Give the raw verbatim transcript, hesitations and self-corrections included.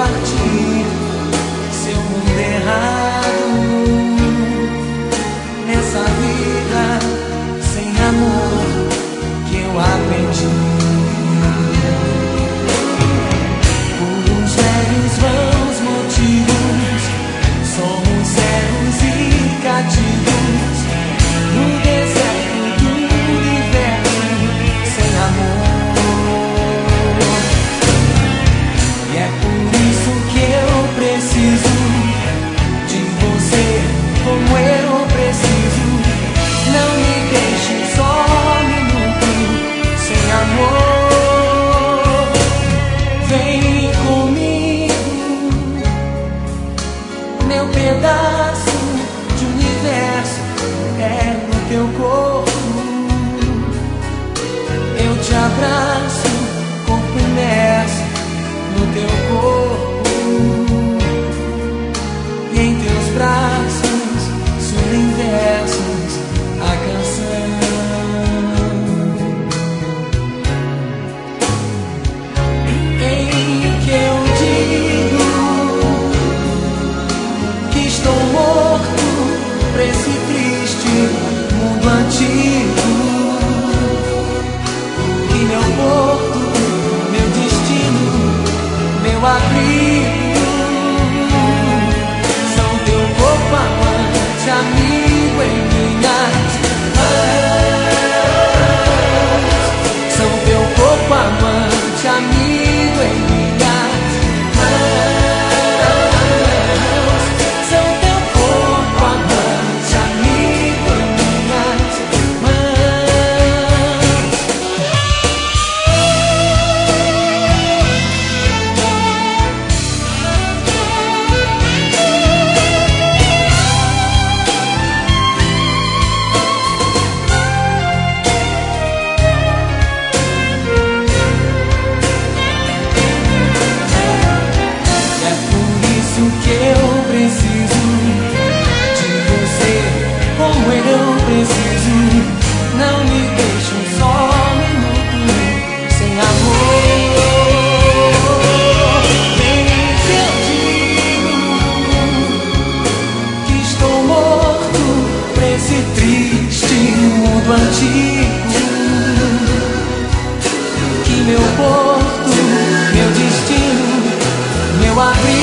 partir, seu mundo errado, nessa vida sem amor que eu aprendi. Por uns velhos vãos motivos, somos cegos e cativos no deserto do universo sem amor. E é por isso que eu preciso de você como eu preciso. Não me deixe só um minuto sem amor. Vem comigo, meu pedaço de universo é no teu corpo. Eu te abraço, corpo imerso no teu corpo, e em teus braços surgem versos a canção em que eu digo que estou morto pra esse triste mundo antigo, que meu porto, meu destino, meu abrigo são teu corpo amante, amigo em minhas mãos. São teu corpo amante, amigo em minhas mãos. São teu corpo amante, amigo em minhas mãos. Que eu preciso de você como eu preciso. Não me deixe um só minuto sem amor. Vem que eu digo que estou morto pra esse triste mundo antigo, que meu porto, meu destino, meu abrigo